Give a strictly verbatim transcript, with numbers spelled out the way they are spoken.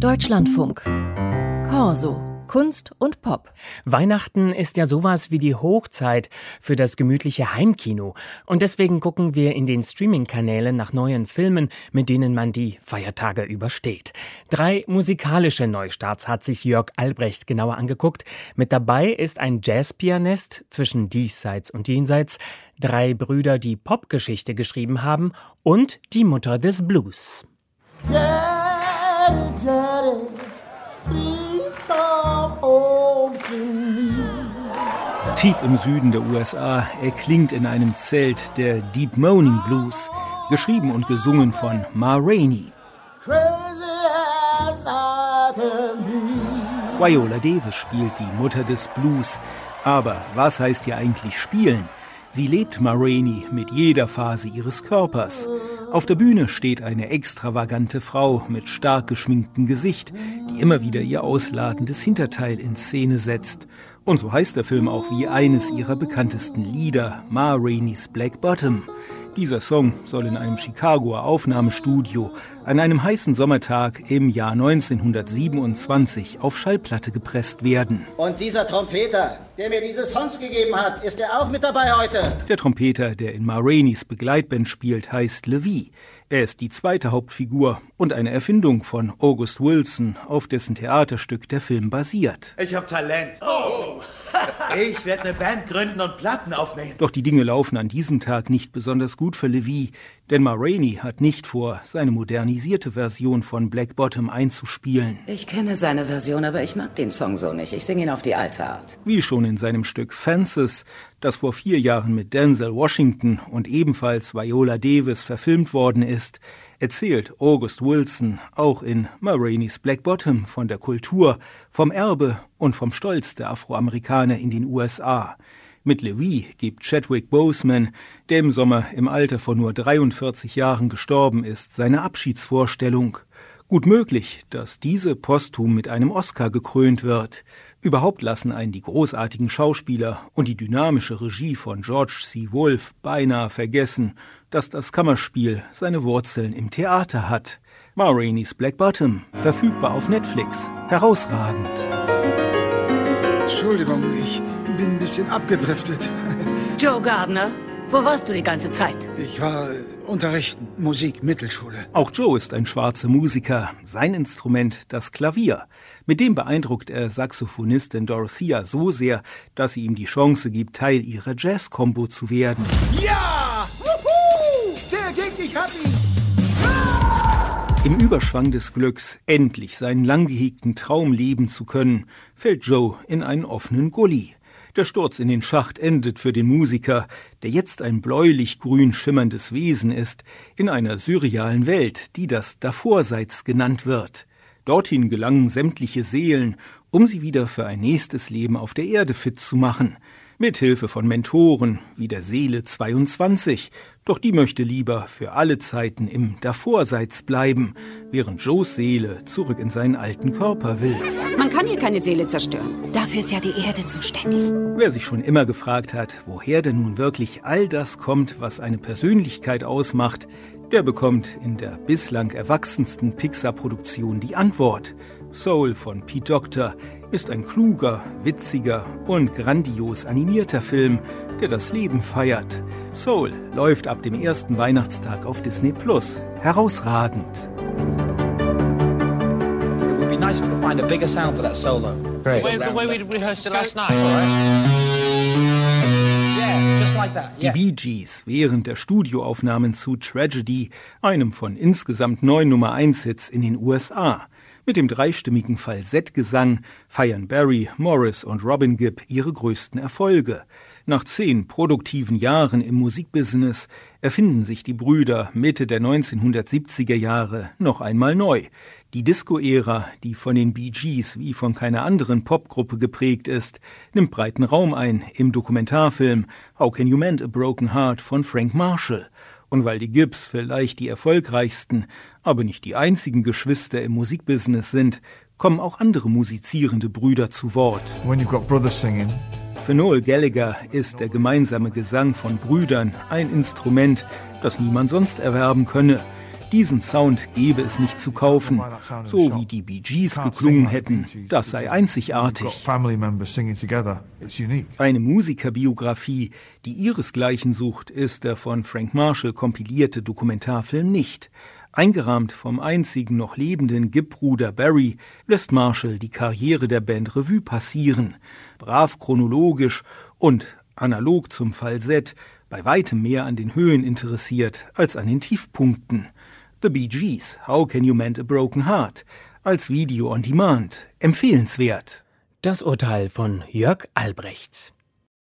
Deutschlandfunk. Corso. Kunst und Pop. Weihnachten ist ja sowas wie die Hochzeit für das gemütliche Heimkino. Und deswegen gucken wir in den Streaming-Kanälen nach neuen Filmen, mit denen man die Feiertage übersteht. Drei musikalische Neustarts hat sich Jörg Albrecht genauer angeguckt. Mit dabei ist ein Jazzpianist zwischen Diesseits und Jenseits, drei Brüder, die Popgeschichte geschrieben haben und die Mutter des Blues. Daddy, Daddy, please come home to me. Tief im Süden der U S A erklingt in einem Zelt der Deep Moaning Blues, geschrieben und gesungen von Ma Rainey. Crazy as I can be. Viola Davis spielt die Mutter des Blues. Aber was heißt hier eigentlich spielen? Sie lebt Ma Rainey mit jeder Phase ihres Körpers. Auf der Bühne steht eine extravagante Frau mit stark geschminktem Gesicht, die immer wieder ihr ausladendes Hinterteil in Szene setzt. Und so heißt der Film auch wie eines ihrer bekanntesten Lieder, Ma Raineys Black Bottom. Dieser Song soll in einem Chicagoer Aufnahmestudio an einem heißen Sommertag im Jahr neunzehnhundertsiebenundzwanzig auf Schallplatte gepresst werden. Und dieser Trompeter, der mir diese Songs gegeben hat, ist er auch mit dabei heute? Der Trompeter, der in Ma Raineys Begleitband spielt, heißt Levy. Er ist die zweite Hauptfigur und eine Erfindung von August Wilson, auf dessen Theaterstück der Film basiert. Ich hab Talent. Oh. Ich werde eine Band gründen und Platten aufnehmen. Doch die Dinge laufen an diesem Tag nicht besonders gut für Levy, denn Ma Rainey hat nicht vor, seine modernisierte Version von Black Bottom einzuspielen. Ich kenne seine Version, aber ich mag den Song so nicht. Ich singe ihn auf die alte Art. Wie schon in seinem Stück Fences, das vor vier Jahren mit Denzel Washington und ebenfalls Viola Davis verfilmt worden ist, erzählt August Wilson auch in Ma Raineys Black Bottom von der Kultur, vom Erbe und vom Stolz der Afroamerikaner in den U S A. Mit Levy gibt Chadwick Boseman, der im Sommer im Alter von nur dreiundvierzig Jahren gestorben ist, seine Abschiedsvorstellung. Gut möglich, dass diese posthum mit einem Oscar gekrönt wird. Überhaupt lassen einen die großartigen Schauspieler und die dynamische Regie von George C. Wolfe beinahe vergessen, dass das Kammerspiel seine Wurzeln im Theater hat. Ma Raineys Black Bottom, verfügbar auf Netflix. Herausragend. Entschuldigung, ich bin ein bisschen abgedriftet. Joe Gardner, wo warst du die ganze Zeit? Ich war unterrichten, Musik, Mittelschule. Auch Joe ist ein schwarzer Musiker. Sein Instrument das Klavier. Mit dem beeindruckt er Saxophonistin Dorothea so sehr, dass sie ihm die Chance gibt, Teil ihrer Jazz-Kombo zu werden. Ja! Wuhu! Der Gig, ich hab ihn! Im Überschwang des Glücks, endlich seinen lang gehegten Traum leben zu können, fällt Joe in einen offenen Gully. Der Sturz in den Schacht endet für den Musiker, der jetzt ein bläulich-grün schimmerndes Wesen ist, in einer surrealen Welt, die das Davorseits genannt wird. Dorthin gelangen sämtliche Seelen, um sie wieder für ein nächstes Leben auf der Erde fit zu machen. Mithilfe von Mentoren wie der Seele zweiundzwanzig. Doch die möchte lieber für alle Zeiten im Davorseits bleiben, während Joes Seele zurück in seinen alten Körper will. Man kann hier keine Seele zerstören. Dafür ist ja die Erde zuständig. Wer sich schon immer gefragt hat, woher denn nun wirklich all das kommt, was eine Persönlichkeit ausmacht, der bekommt in der bislang erwachsensten Pixar-Produktion die Antwort. Soul von Pete Docter ist ein kluger, witziger und grandios animierter Film, der das Leben feiert. Soul läuft ab dem ersten Weihnachtstag auf Disney Plus. Herausragend. It would be nice if we could find a bigger sound for that solo. Great. The way, the way we rehearsed it last night, all right? Yeah, just like that. Die Yeah. Bee Gees während der Studioaufnahmen zu Tragedy, einem von insgesamt neun Nummer eins Hits in den U S A. Mit dem dreistimmigen Falsettgesang feiern Barry, Morris und Robin Gibb ihre größten Erfolge. Nach zehn produktiven Jahren im Musikbusiness erfinden sich die Brüder Mitte der neunzehnhundertsiebziger Jahre noch einmal neu. Die Disco-Ära, die von den Bee Gees wie von keiner anderen Popgruppe geprägt ist, nimmt breiten Raum ein im Dokumentarfilm How Can You Mend a Broken Heart von Frank Marshall. Und weil die Gibbs vielleicht die erfolgreichsten, aber nicht die einzigen Geschwister im Musikbusiness sind, kommen auch andere musizierende Brüder zu Wort. When you've got brothers singing. Für Noel Gallagher ist der gemeinsame Gesang von Brüdern ein Instrument, das niemand sonst erwerben könne. Diesen Sound gebe es nicht zu kaufen, so wie die Bee Gees geklungen hätten. Das sei einzigartig. Eine Musikerbiografie, die ihresgleichen sucht, ist der von Frank Marshall kompilierte Dokumentarfilm nicht. Eingerahmt vom einzigen noch lebenden Gibb-Bruder Barry lässt Marshall die Karriere der Band Revue passieren. Brav chronologisch und analog zum Falsett, bei weitem mehr an den Höhen interessiert als an den Tiefpunkten. The Bee Gees, How Can You Mend a Broken Heart? Als Video on Demand. Empfehlenswert. Das Urteil von Jörg Albrecht.